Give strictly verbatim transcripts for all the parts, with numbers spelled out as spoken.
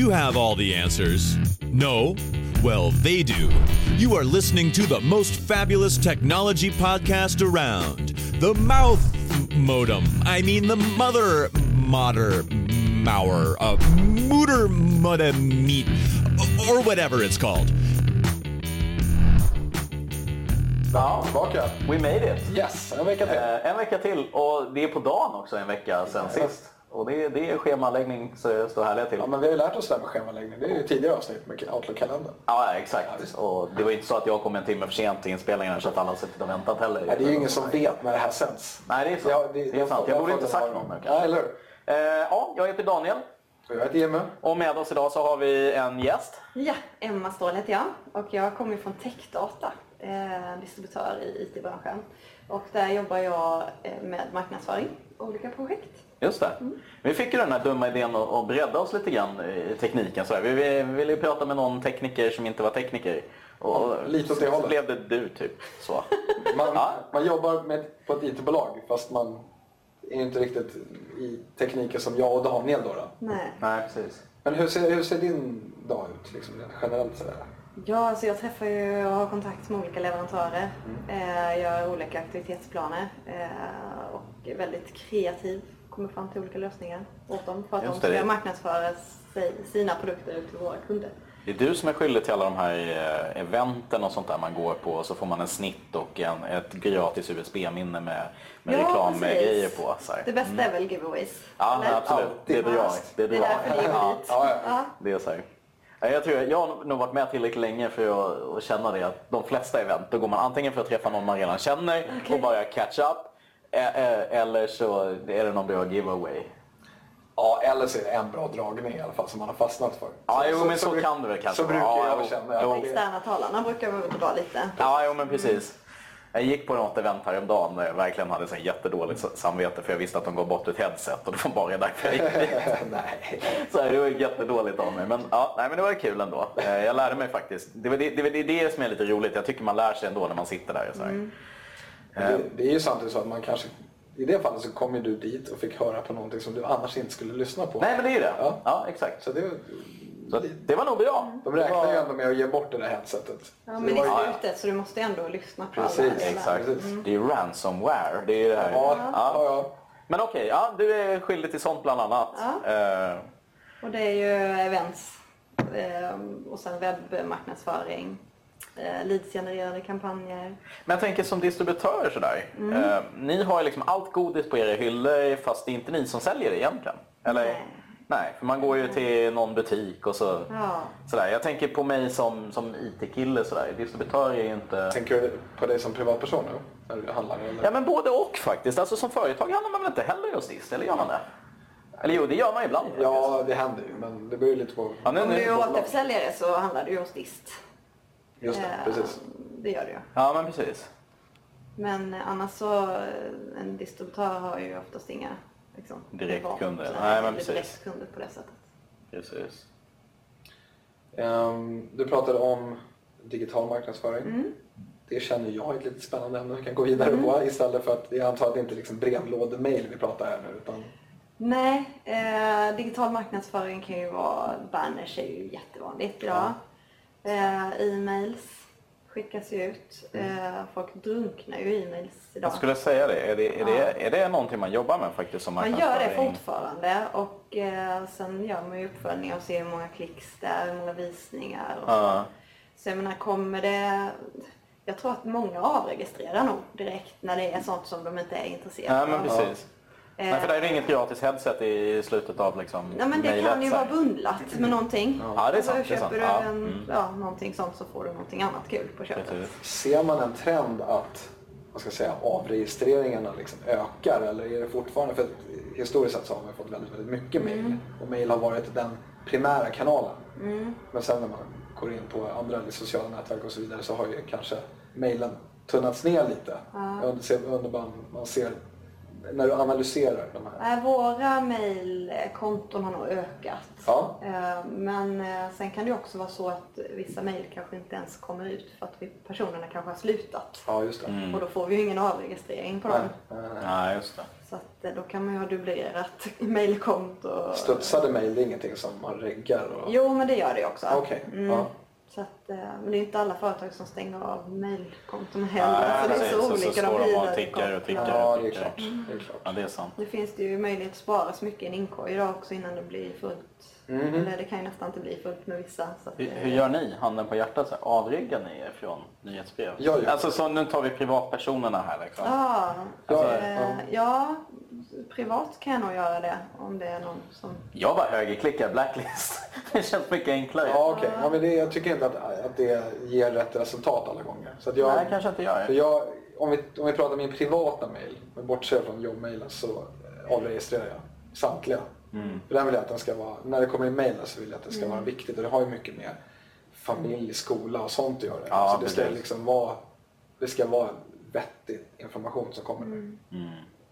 you have all the answers? No? Well, they do. You are listening to the most fabulous technology podcast around. The Mouth Modem. I mean the Mother Moder Mower. Uh, Mooter Modem Meat. Or whatever it's called. Ja, tillbaka. We made it. Yes, en vecka till. Eh, en vecka till. Och det är på dagen också en vecka sedan ja. sist. Och det är, det är schemaläggning så det står härliga till. Ja, men vi har ju lärt oss det här med schemaläggning. Det är ju tidigare avsnitt med Outlook-kalendern. Ja, exakt. Ja, och det var inte så att jag kom en timme för sent till inspelningen så att alla har suttit och väntat heller. Nej, det är ju ingen som vet när det här sänds. Nej, det är sant. Ja, det, det är sant. Jag borde inte sagt något nu. Nej, eller hur? Eh, ja, jag heter Daniel. Och jag heter Jimmy. Och med oss idag så har vi en gäst. Ja, Emma Ståhl heter jag och jag kommer från Techdata, eh, distributör i I T-branschen. Och där jobbar jag med marknadsföring, olika projekt. Just det. Mm. Vi fick ju den här dumma idén att, att bredda oss lite grann i tekniken. Så vi, vi ville ju prata med någon tekniker som inte var tekniker. Och ja, lite åt det hållet. Så blev det du typ. Så. Man, ja. man jobbar med, på ett I T-bolag fast man är inte riktigt i tekniken som jag och Daniel då. då. Nej. Nej, precis. Men hur ser, hur ser din dag ut liksom, generellt sådär? Ja, alltså jag träffar ju och har kontakt med olika leverantörer. Mm. Eh, gör olika aktivitetsplaner eh, och är väldigt kreativ. Kommer fram till olika lösningar åt dem för att Just de ska marknadsföra sig, sina produkter ut till våra kunder. Det är du som är skyldig till alla de här eventen och sånt där man går på, och så får man en snitt och en, ett gratis U S B-minne med, med ja, reklamgrejer på. Så här. Det bästa mm. är väl giveaways? Ja, eller? Absolut. Det är bra. Det är, det är därför det är dit. Ja, ja. Det är så här. Jag tror jag har nog varit med tillräckligt länge för att, att känna det, att de flesta event då går man antingen för att träffa någon man redan känner okay. och bara catch up, eller så är det någon bra giveaway. Ja, eller så är det en bra dragning i alla fall som man har fastnat för. Ja, så, jo, så, men så, så kan du väl kanske. Så brukar ja, jag känna. De externa talarna brukar väl dra lite. Ja, jo, men precis. Jag gick på något event häromdagen där jag verkligen hade så jättedåligt samvete för jag visste att de gav bort ett headset och det var bara därför jag gick dit. Nej. Så det var jättedåligt av mig. Men, ja, nej, men det var kul ändå. Jag lärde mig faktiskt. Det är det, det, det, det som är lite roligt. Jag tycker man lär sig ändå när man sitter där. Så här. Mm. Det, det är ju samtidigt så att man kanske... I det fallet så kom ju du dit och fick höra på någonting som du annars inte skulle lyssna på. Nej, men det är ju det. Ja, ja exakt. Så det, så det var nog bra. De räknar var... ju ändå med att ge bort det där headsetet. Ja, men det är slutet så du måste ändå lyssna på precis, alla. Exakt. Mm. Det är ju ransomware. Det är ju det här. Ja, ja. Ja, ja. Men okej, okay, ja, du är skyldig till sånt bland annat. Ja. Uh... Och det är ju events och sen webbmarknadsföring. Eh, leadsgenererade kampanjer. Men jag tänker som distributör sådär. Mm. Eh, ni har ju liksom allt godis på era hyllor fast det är inte ni som säljer det egentligen. Eller? Nej. Nej, för man går ju till någon butik och så ja. sådär. Jag tänker på mig som, som I T-kille sådär. Distributör är ju inte... Tänker du på dig som privatperson nu? När du handlar eller? Ja, men både och faktiskt. Alltså som företag handlar man väl inte heller just dist, eller gör man det? Eller jo, det gör man ibland. Ja, faktiskt. det händer ju, men det beror ju lite på... Ja, nu, Om nu, du är återförsäljare så handlar det ju hos dist. Just det, precis. Det gör det ju. Ja, men precis. Men annars så, en distributör har ju oftast inga liksom, direktkunder. Nej, men precis. Direktkunder på det sättet. Precis. Um, du pratade om digital marknadsföring. Mm. Det känner jag är ett lite spännande ämne vi kan gå vidare mm. på istället för att jag antar att det inte är liksom brevlådemail vi pratar här nu utan... Nej, eh, digital marknadsföring kan ju vara, banners är ju jättevanligt idag. Ja. Eh, e-mails skickas ut. Eh, folk drunknar ju e-mails idag. Jag skulle säga det. Är det, är, det, är det någonting man jobbar med faktiskt som man gör det fortfarande och eh, sen gör man ju uppföljningar och ser hur många klicks det är, hur många visningar och uh. så. Så jag menar, kommer det... Jag tror att många avregistrerar nog direkt när det är sånt som de inte är intresserade av. Ja, men precis. Eh, Nej, för det är inget gratis headset i slutet av liksom. Nej, men det mailet, kan ju vara bundlat med någonting. Ja, det är sant. Och så köper det är sant. du en, ja. Mm. ja, någonting sånt så får du någonting annat kul på köpet. Precis. Ser man en trend att vad ska jag säga, avregistreringarna liksom ökar eller är det fortfarande, för historiskt sett så har man fått väldigt, väldigt mycket mail mm. och mail har varit den primära kanalen. Mm. Men sen när man går in på andra sociala nätverk och så vidare så har ju kanske mailen tunnats ner lite. Ja. Jag undrar bara man ser när du analyserar de här. Äh, våra mejlkonton har nog ökat. Ja. Äh, men äh, sen kan det också vara så att vissa mejl kanske inte ens kommer ut för att vi, personerna kanske har slutat. Ja, just det. Mm. Och då får vi ju ingen avregistrering på dem. Nej, ja, just det. Så att, då kan man ju ha dubblerat mejlkonto. Studsade mejl, det är ingenting som man reggar? Och... Jo, men det gör det också. Okej. Okay. Mm. Ja. Så att, men det är inte alla företag som stänger av mejlkonton heller. Så det är så, så olika. Så de blir och tickar och tickar. Ja, det är klart. Mm. Det är klart. Ja, det är sant. Det finns det ju möjlighet att spara så mycket i en inkorg idag också innan det blir fullt. Mm. Eller det kan ju nästan inte bli fullt med vissa. Så att, hur, hur gör ni, handen på hjärtat? Så avreggar ni er från nyhetsbrev? Ja, ja. Alltså så nu tar vi privatpersonerna här liksom. Ja, alltså, äh, ja. ja, privat kan jag nog göra det om det är någon som... Jag var högerklickad blacklist. Det känns mycket enklare. Ja, okej. Okay. Ja, men det, jag tycker inte att, att det ger rätt resultat alla gånger. Så att jag, Nej, kanske inte gör det. För jag, om, vi, om vi pratar min privata mail, men bortser från jobbmailen, så avregistrerar jag samtliga. Mm. För den vill jag att den ska vara, när det kommer in mail så vill jag att det ska mm. vara viktigt. Och det har ju mycket med familj, skola och sånt att göra. Ja, så det ska liksom vara, det ska vara vettig information som kommer nu. Mm. Mm.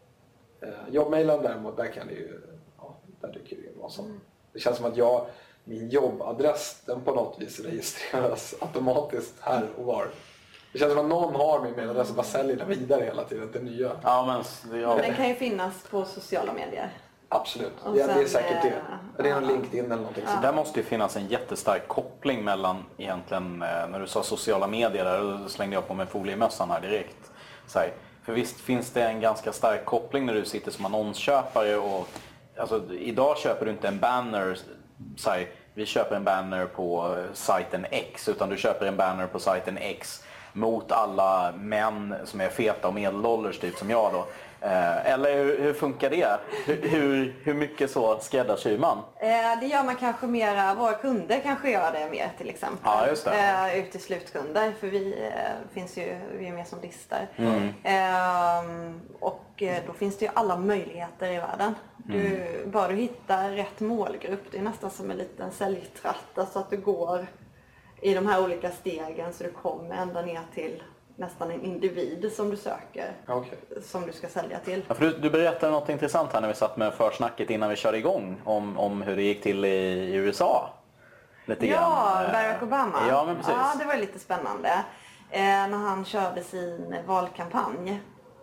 Uh, jobbmailen däremot, där kan det ju, ja, där dyker det ju vad som. Mm. Det känns som att jag, min jobbadress, den på något vis registreras automatiskt här och var. Det känns som att någon har min mailadress och bara säljer den vidare hela tiden till nya. Ja, men, ja. men den kan ju finnas på sociala medier. Absolut, ja, det är säkert det. Det är någon LinkedIn eller någonting. Så där måste ju finnas en jättestark koppling mellan egentligen, när du sa sociala medier där, då slängde jag på mig foliemössan här direkt. Så här, för visst finns det en ganska stark koppling när du sitter som annonsköpare och alltså, idag köper du inte en banner, så här, vi köper en banner på sajten X, utan du köper en banner på sajten X mot alla män som är feta och medelålders typ som jag då. Eller hur, hur funkar det? Hur, hur, hur mycket så skräddarsyr man? Eh, det gör man kanske mera, våra kunder kanske gör det mer till exempel. Ja, just det. Eh, ut till slutkunder, för vi eh, finns ju, vi är mer som listar. Mm. Eh, och då finns det ju alla möjligheter i världen. Du, mm. Bara du hittar rätt målgrupp, det är nästan som en liten säljtratt. Alltså att du går i de här olika stegen så du kommer ända ner till nästan en individ som du söker, okay. som du ska sälja till. Ja, för du, du berättade något intressant här när vi satt med försnacket innan vi körde igång om, om hur det gick till i, i U S A. Lite ja, grann. Barack Obama. Ja, men precis. Ja, det var lite spännande. Eh, när han körde sin valkampanj,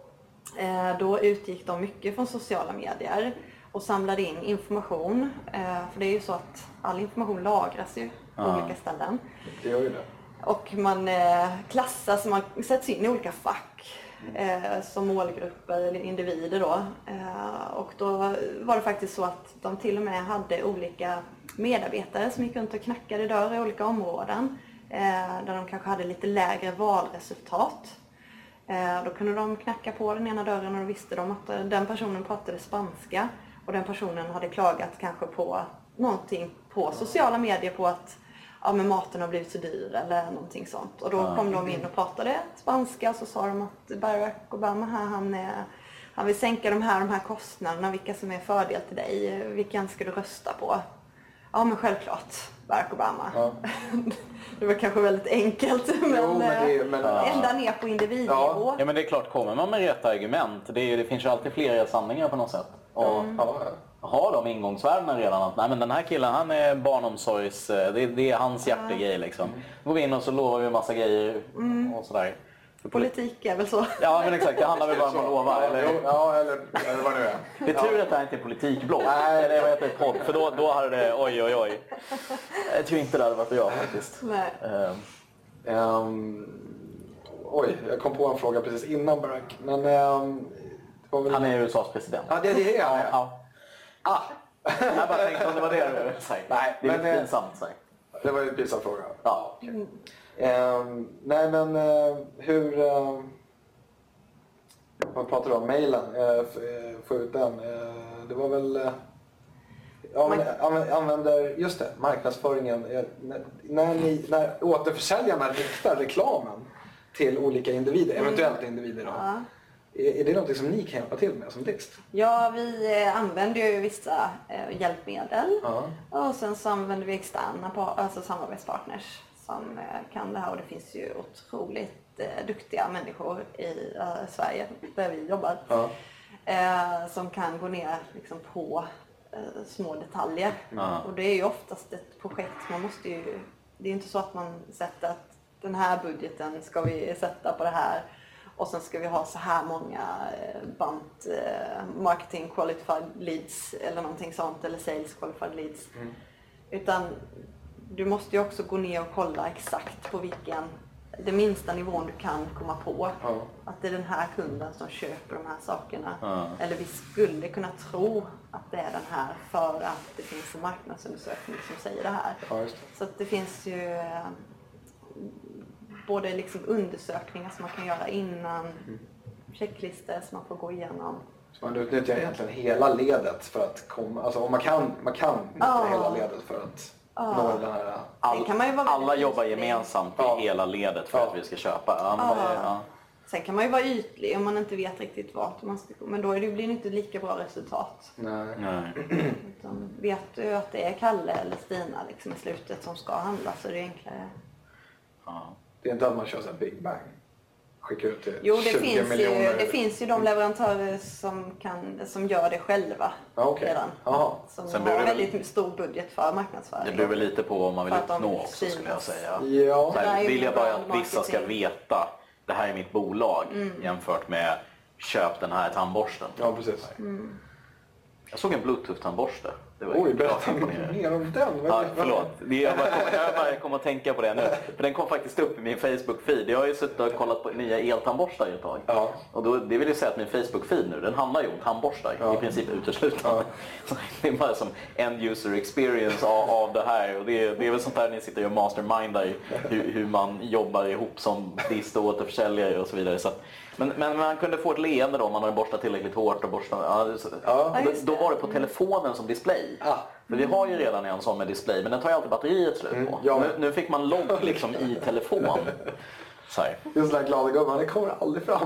eh, då utgick de mycket från sociala medier och samlade in information. Eh, för det är ju så att all information lagras ju på ja. olika ställen. Det gör ju det. Och man eh, klassas, man sätts in i olika fack eh, som målgrupper eller individer då. Eh, och då var det faktiskt så att de till och med hade olika medarbetare som gick runt och knackade dörr i olika områden. Eh, där de kanske hade lite lägre valresultat. Eh, då kunde de knacka på den ena dörren och då visste de att den personen pratade spanska. Och den personen hade klagat kanske på någonting på sociala medier på att ja, men maten har blivit så dyr eller någonting sånt. Och då ja. kom de in och pratade spanska, så sa de att Barack Obama här, han, är, han vill sänka de här, de här kostnaderna, vilka som är fördel till dig, vilken ska du rösta på? Ja, men självklart Barack Obama. Ja. Det var kanske väldigt enkelt, men, jo, men, det, men ända ner på individnivå. Ja. ja, men det är klart, kommer man med rätt argument, det, är, det finns ju alltid flera sanningar på något sätt. Och, mm. ja, har de ingångsvärdena redan att nej, men den här killen, han är barnomsorgs, det, det är hans hjärtegrej liksom. Går vi in och så lovar vi en massa grejer mm. och sådär. Politik är väl så. Ja, men exakt, det handlar väl bara om att lova. Eller, ja, eller, eller vad nu är. Det är tur att det här inte är politikblogg. Nej, det var ett podd, för då, då hade det, oj oj oj. Jag tror inte det hade varit jag faktiskt. Nej. Um, um, oj, jag kom på en fråga precis innan Barack. Men, um, det var väl... Han är U S A:s president. Ja, det är det. Ja, ja. Ah. Jag bara tänkte om det var det du sa. Nej, det är men, lite pinsamt. Så. Det var ju en pinsam fråga. Ja. Okay. Mm. Um, nej, men uh, hur... Uh, vad pratar du om? Mailen? Uh, få ut den. Uh, det var väl... Uh, ja, men, använder... Just det, marknadsföringen. Uh, när, när, ni, när återförsäljarna riktar reklamen till olika individer, mm. eventuellt individer då. Ja. Är det något som ni kan hjälpa till med som list? Ja, vi använder ju vissa eh, hjälpmedel. Uh-huh. Och sen så använder vi externa på, alltså samarbetspartners som eh, kan det här. Och det finns ju otroligt eh, duktiga människor i eh, Sverige där vi jobbar. Uh-huh. eh, som kan gå ner liksom, på eh, små detaljer. Uh-huh. Och det är ju oftast ett projekt. Man måste ju, det är inte så att man sätter att den här budgeten ska vi sätta på det här. Och sen ska vi ha så här många bant marketing qualified leads eller någonting sånt. Eller sales qualified leads. Mm. Utan du måste ju också gå ner och kolla exakt på vilken, det minsta nivån du kan komma på. Ja. Att det är den här kunden som köper de här sakerna. Ja. Eller vi skulle kunna tro att det är den här för att det finns en marknadsundersökning som säger det här. Ja, just det. Så att det finns ju både liksom undersökningar som man kan göra innan, mm. checklistor som man får gå igenom. Så man utnyttjar egentligen hela ledet för att komma, alltså om man kan, man kan nyttja ja. hela ledet för att ja. nå den här... All, kan man ju vara alla jobbar gemensamt ja. i hela ledet för ja. att vi ska köpa. Ja, men, ja. Ja. Sen kan man ju vara ytlig om man inte vet riktigt vart man ska gå. Men då är det, blir det inte lika bra resultat. Nej. Nej. Utan vet du att det är Kalle eller Stina liksom i slutet som ska handla så är det enklare. Ja. Det är inte att man kör så här Big Bang. Skicka ut till jo, det tjugo finns miljoner. Ju, det finns ju de leverantörer som, kan, som gör det själva ah, okay. redan. Aha. Som Sen har väldigt väl... stor budget för marknadsföring. Det beror väl lite på om man vill uppnå också skulle jag säga. Ja. Så här, vill jag bara att vissa ska veta det här är mitt bolag mm. jämfört med köp den här tandborsten. Ja, precis. Mm. Jag såg en Bluetooth-tandborste. Oj, berätta mer om den. Ja, förlåt. Jag bara kom, jag bara kom att tänka på det nu. För den kom faktiskt upp i min Facebook-feed. Jag har ju suttit och kollat på nya eltandborstar ett tag. Ja. Och då, det vill ju säga att min Facebook-feed nu, den handlar ju om tandborstar. Ja. I princip uteslutande. Ja. Det är bara som end-user experience av, av det här. Och det är, det är väl sånt där ni sitter och mastermindar hur, hur man jobbar ihop som dist och återförsäljare och så vidare. Så att, men, men man kunde få ett leende då om man hade borstat tillräckligt hårt och borstat. Ja, så, ja. Då, då var det på telefonen som display. Ah. För vi har ju redan en sån med display, men den tar ju alltid batteriet slut på. Mm, ja. nu, nu fick man logg liksom i telefon. Så här. Just den här glada gubben, det kommer aldrig fram.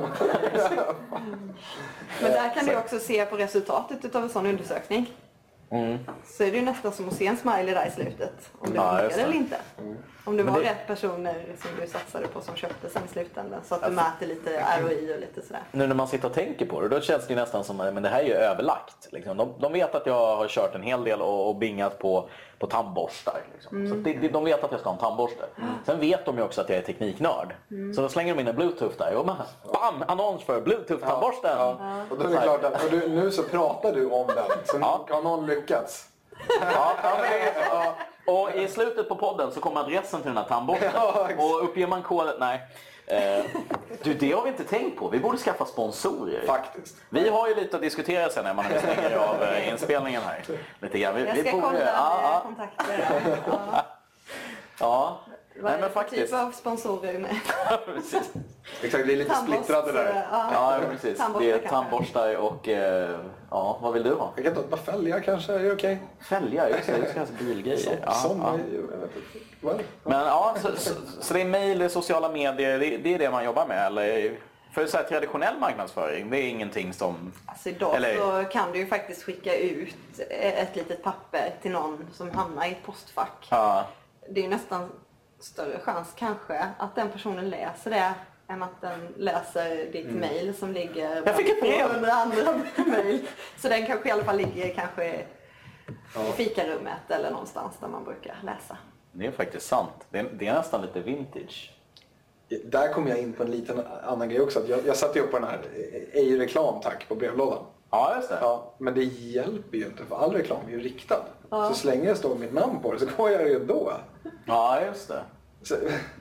Men där kan du också se på resultatet av en sån undersökning. Mm. Så är det ju nästan som att se en smiley där i slutet. Om det ja, funkar eller inte. Mm. Om det var det... rätt personer som du satsade på som köpte sen i slutändan. Så att du alltså... mäter lite R O I och lite sådär. Nu när man sitter och tänker på det, då känns det nästan som att det här är ju överlagt. Liksom. De, de vet att jag har kört en hel del och, och bingat på, på tandborstar. Liksom. Mm. Så det, de vet att jag ska ha en tandborste. Mm. Sen vet de ju också att jag är tekniknörd. Mm. Så då slänger de in en Bluetooth där och man, bam! Annons för Bluetooth-tandborsten. Ja, ja. Och då är det klart att du, nu så pratar du om den. Så ja. Har någon lyckats? Ja, ja, men det är så. Ja. Och i slutet på podden så kommer adressen till den här tandborsten. Ja, och uppger man koden... Nej. Eh, du, det har vi inte tänkt på. Vi borde skaffa sponsorer. Faktiskt. Vi har ju lite att diskutera sen när man stänger av eh, inspelningen här. Lite grann. Vi, Jag ska vi kolla med ja, kontakter. Ja. Ja. Vad Nej, men faktiskt. Typ av sponsorer med? Precis. Exakt, det är lite splittrade där. Ja, ja precis. Det är tandborstar och eh, ja, vad vill du ha? Jag kan ta ett fälgar kanske, är det okej? Fälgar, just det. Det ska alltså bilgrejer. Som, ja, som ja. Jag vet inte. Well. Men ja, så, så, så det är mejl, sociala medier, det, det är det man jobbar med, eller? För så här, traditionell marknadsföring, det är ingenting som... Alltså idag eller... så kan du ju faktiskt skicka ut ett litet papper till någon som hamnar i ett postfack. Ja. Det är ju nästan större chans kanske att den personen läser det än att den läser ditt mm. mejl som ligger Jag fick ett brev. under andra mejl. Så den kanske i alla fall ligger kanske ja. i fikarummet eller någonstans där man brukar läsa. Det är faktiskt sant. Det är, det är nästan lite vintage. Där kommer jag in på en liten annan grej också. Jag, jag satte upp på den här ej reklam tack på brevlådan. Ja, just det. Ja, men det hjälper ju inte för all reklam är ju riktad. Ja. Så länge det står mitt namn på det så går jag ju då. Ja, just det. Så,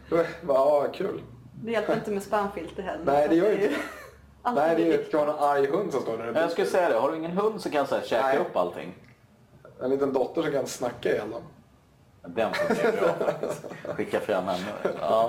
ja, kul. Det hjälper inte med spamfilter heller. Nej, det gör ju inte. Nej, det är ju en arg hund som står där. Jag skulle säga det. Har du ingen hund så kan jag säga käka Nej. upp allting. En liten dotter som kan snacka i alla. Den får bli bra. Skicka fram henne. Ja.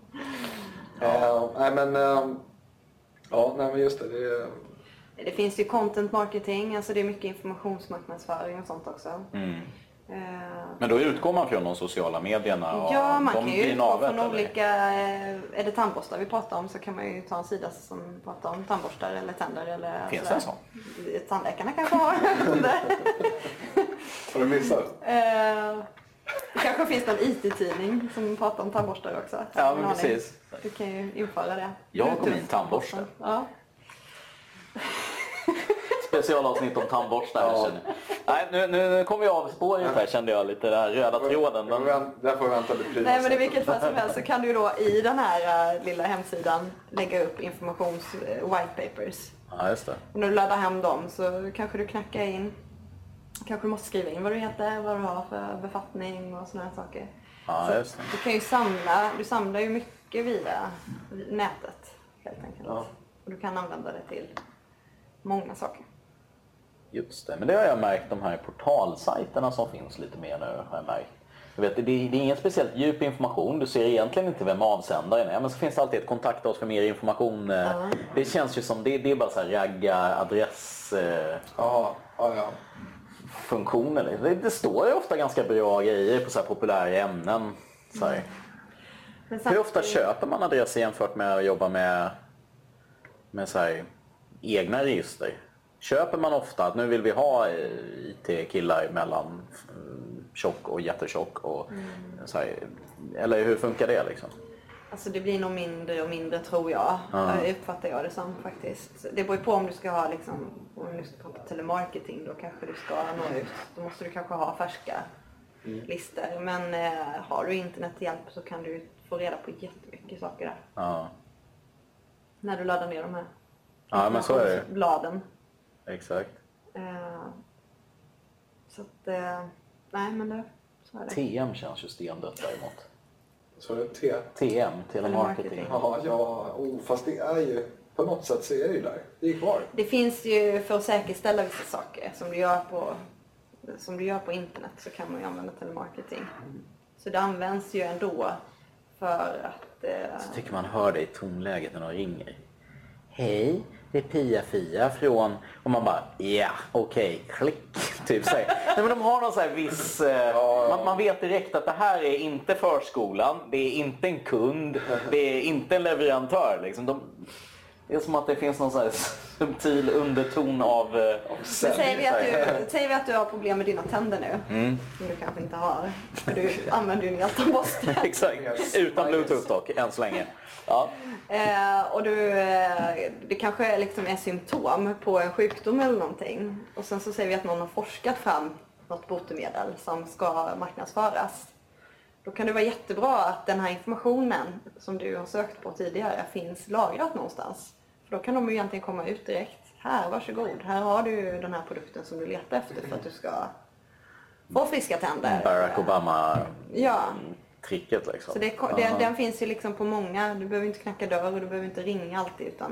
Ja. Uh, nej, men... Uh, ja, nej, men just det. Det, det finns ju content marketing. Alltså det är mycket informationsmarknadsföring och sånt också. Mm. Men då utgår man från de sociala medierna? Och ja, man de kan ju utgå från olika, är det tandborstar vi pratar om så kan man ju ta en sida som pratar om tandborstar eller tänder. Eller finns det en sån? Tandläkarna kanske har. Har du missat? Det kanske finns någon I T-tidning som pratar om tandborstar också. Ja, men precis. Du kan ju införa det. Jag har min tandborste. Ja. specialavsnitt om tandborstar. Ja. Nej, nu, nu, nu kommer vi av spåret här, kände jag lite, den här röda tråden. Den... Där får vi vänta lite. Nej, men i vilket fall som helst så kan du då i den här uh, lilla hemsidan lägga upp informations uh, white papers. Ja, just det. Och när du laddar hem dem så kanske du knackar in, kanske du måste skriva in vad du heter, vad du har för befattning och sådana här saker. Ja, just det. Du kan ju samla, du samlar ju mycket via nätet helt enkelt. Ja. Och du kan använda det till många saker. Just det, men det har jag märkt, de här portalsajterna som finns lite mer nu har jag märkt. Jag vet, det, det är ingen speciellt djup information, du ser egentligen inte vem avsändaren är, men så finns det alltid ett kontakta oss för mer information. Ja. Det känns ju som, det, det är bara så här ragga, adress... Ja, ja, ja. Funktioner. Det, det står ju ofta ganska bra grejer på så här populära ämnen. Så här. Mm. Hur ofta köper man adresser jämfört med att jobba med, med så här, egna register? Köper man ofta att nu vill vi ha I T-killar mellan tjock och jättetjock? Och, mm. så här, eller hur funkar det liksom? Alltså det blir nog mindre och mindre tror jag. Mm. Jag uppfattar jag det som faktiskt. Det beror ju på om du ska ha liksom, om du ska prata telemarketing då kanske du ska nå ut. Då måste du kanske ha färska mm. listor. Men eh, har du internethjälp så kan du få reda på jättemycket saker där. Mm. När du laddar ner de här. Ja, men så är det. Bladen. Exakt. Eh, så att, eh, nej men det, så är det. T M känns ju stendött däremot. Så det är T? T M, telemarketing. Ja, ja oh, fast det är ju, på något sätt så är det ju där. Det är kvar. Det finns ju för att säkerställa vissa saker som du gör på, som du gör på internet så kan man ju använda telemarketing. Mm. Så det används ju ändå för att... Eh... Så tycker man hör det i tonläget när de ringer. Hej, det är Pia Fia från... Och man bara, ja, yeah, okej, okay, klick. Typ så här. Nej, men de har någon så här viss... Eh, man, man vet direkt att det här är inte förskolan, det är inte en kund, det är inte en leverantör. Liksom. De, det är som att det finns någon så här subtil underton av... Eh, säger, vi att du, säger vi att du har problem med dina tänder nu, mm. som du kanske inte har. För du använder ju en hjältarborste. Exakt, utan bluetooth dock, än så länge. Ja. Eh, och du, eh, det kanske liksom är symptom på en sjukdom eller någonting. Och sen så säger vi att någon har forskat fram något botemedel som ska marknadsföras. Då kan det vara jättebra att den här informationen som du har sökt på tidigare finns lagrat någonstans. För då kan de ju egentligen komma ut direkt. Här, varsågod. Här har du den här produkten som du letar efter för att du ska få friska tänder. Barack Obama. Ja. Tricket liksom. Så det, det, den finns ju liksom på många, du behöver inte knacka dörr och du behöver inte ringa alltid utan...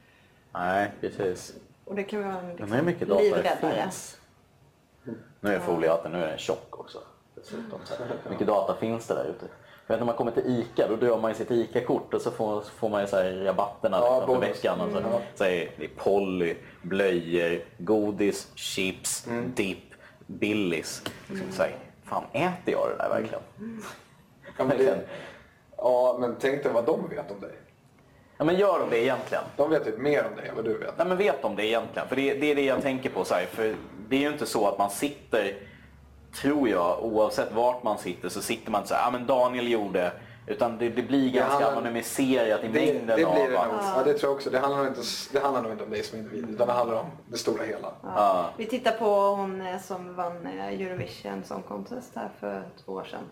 Nej, precis. Och det kan vara en liksom, men mycket data livräddare. Finns. Nu är jag foliehatten, nu är den tjock också. Dessutom. Så mycket data finns det där ute. För när man kommer till ICA, då drar man ju sitt ICA-kort och så får, så får man ju så här rabatterna ja, liksom, för veckan. Och så. Mm. Så är det är Polly, blöjor, godis, chips, mm. dipp, Billis. Liksom, så här, fan, äter jag det där verkligen? Mm. Ja, men det, ja, men tänk dig vad de vet om dig. Ja, men gör de det egentligen? De vet typ mer om dig än vad du vet. Nej, men vet de det egentligen? För det, det är det jag tänker på. Så här, för det är ju inte så att man sitter, tror jag, oavsett vart man sitter så sitter man så här, ja men Daniel gjorde, utan det, det blir ganska handlar, anonymiserat i mängden det, det blir av... Det nog, ja, det tror jag också. Det handlar, nog inte, det handlar nog inte om dig som individ, utan det handlar om det stora hela. Ja. Ja. Vi tittar på hon som vann Eurovision Song Contest här för två år sedan.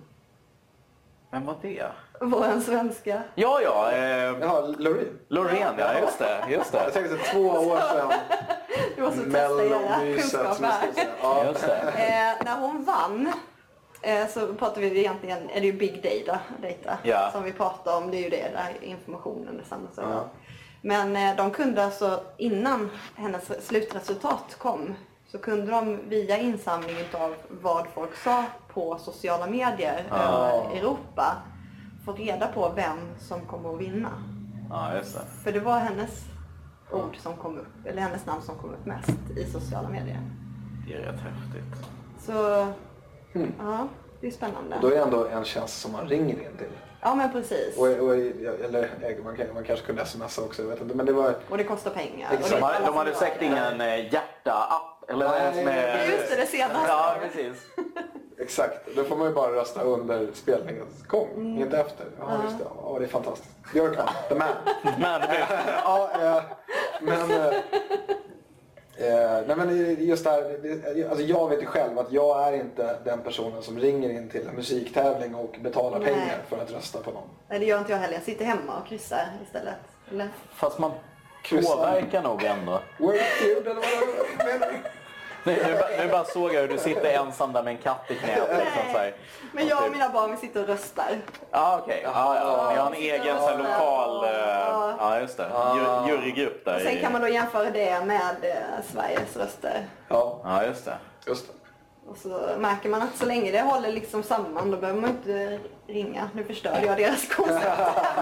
Vem var det? Vår svenska. Ja, ja. Eh, ja, Loreen. Loreen, ja, just det. Just det. Jag tänkte två år sedan. Du måste testa era kunskaper här. Ja, just det. Eh, när hon vann eh, så pratar vi egentligen, är det ju big data, data ja. som vi pratar om. Det är ju det där informationen är samma sak. Ja. Men eh, de kunde alltså innan hennes slutresultat kom så kunde de via insamling av vad folk sa på sociala medier ja. över Europa få reda på vem som kommer att vinna. Ja, just det. För det var hennes ord som kom upp, eller hennes namn som kom upp mest i sociala medier. Det är rätt häftigt. Så, mm. ja, det är spännande. Och då är det ändå en tjänst som man ringer in till. Ja, men precis. Och, och, eller man, kan, man kanske kunde smsa också, jag vet inte. Men det var... Och det kostar pengar. Och det de, de hade säkert ingen hjärta-app. Eller nej, med... Just det, det senaste. Ja, precis. Exakt, då får man ju bara rösta under spelningens gång, mm. inte efter. Ja, uh-huh. just det. Ja, det är fantastiskt. Björkman, the man. man ja, äh, men... Äh, Eh, nej men just där, det, alltså jag vet ju själv att jag är inte den personen som ringer in till en musiktävling och betalar nej. pengar för att rösta på någon. Nej, det gör inte jag heller. Jag sitter hemma och kryssar istället. Eller? Fast man kryssar. Påverkar nog ändå. Workfield eller vad menar du? Nu, nu, nu bara såg jag hur du sitter ensam där med en katt i knät. Liksom, så här. Men jag och mina barn vi sitter och röstar. Ah, okej. Okay. Ah, ja. Ni har en egen så här, lokal ja uh, ah, just det. Ju, jurygrupp där. Och sen i... kan man då jämföra det med uh, Sveriges röster. Ja, ah, just det. Just det. Och så märker man att så länge det håller liksom samman då behöver man inte ringa. Nu förstör jag deras koncept.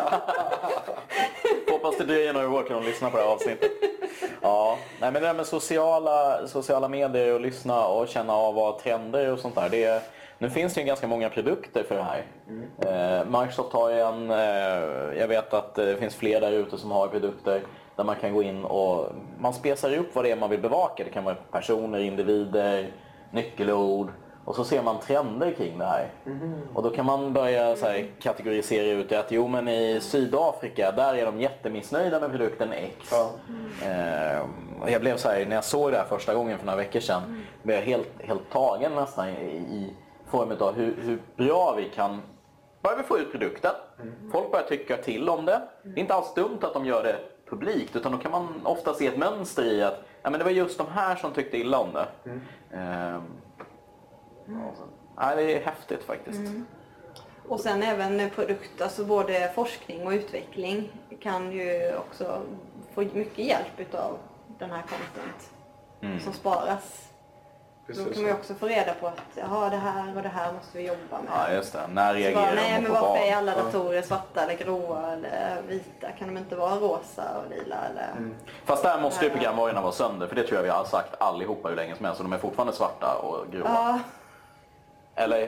Hoppas det dröjer några år till de lyssnar på det här avsnittet. Ja, nej men det där med sociala, sociala medier och lyssna och känna av vad trender och sånt där. Det är, nu finns det ju ganska många produkter för det här. Mm. Eh, Microsoft har ju en, eh, jag vet att det finns fler där ute som har produkter där man kan gå in och man spesar upp vad det är man vill bevaka. Det kan vara personer, individer, nyckelord. Och så ser man trender kring det här. Mm. Och då kan man börja så här, kategorisera ut det att jo men i Sydafrika där är de jättemissnöjda med produkten X. Ja. Eh, och jag blev så här, när jag såg det här första gången för några veckor sedan mm. blev jag helt, helt tagen nästan i, i form av hur, hur bra vi kan börja vi få ut produkten. Mm. Folk börjar tycka till om det. Det är inte alls dumt att de gör det publikt utan då kan man ofta se ett mönster i att ja, men det var just de här som tyckte illa om det. Mm. Eh, Mm. Ja, det är häftigt faktiskt. Mm. Och sen även produkt, alltså både forskning och utveckling kan ju också få mycket hjälp utav den här content mm. som sparas. Precis. Då kan man ju också få reda på att ja, det här och det här måste vi jobba med. Ja, just det. När reagerar bara, de nej, men på varför barn? är alla datorer svarta eller gråa eller vita? Kan de inte vara rosa och lila eller... Mm. Fast där måste ju programvarorna vara sönder, för det tror jag vi har sagt allihopa hur länge som helst, så de är fortfarande svarta och gråa. Ja. Eller?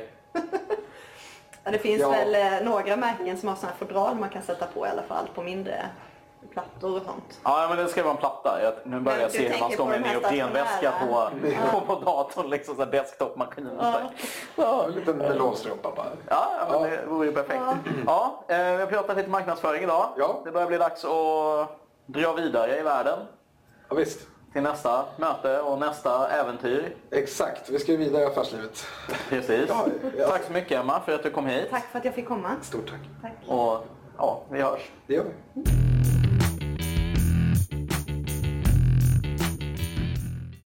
Ja, det finns ja. väl några märken som har sådana här fodral man kan sätta på i alla fall på mindre plattor och sånt. Ja, men det ska vara en platta. Jag, nu börjar jag se hur man står med en neoprenväska på, på, på datorn, liksom så här desktopmaskin. Ja. Ja, en liten melonstrumpa bara. Ja, ja, men det vore ju perfekt. Ja, ja eh, vi har pratat lite marknadsföring idag. Ja. Det börjar bli dags att dra vidare i världen. Ja, visst. Till nästa möte och nästa äventyr. Exakt, vi ska ju vidare i affärslivet. Precis. Ja, ja. Tack så mycket Emma för att du kom hit. Tack för att jag fick komma. Stort tack. Tack. Och ja, vi hörs. Det gör vi.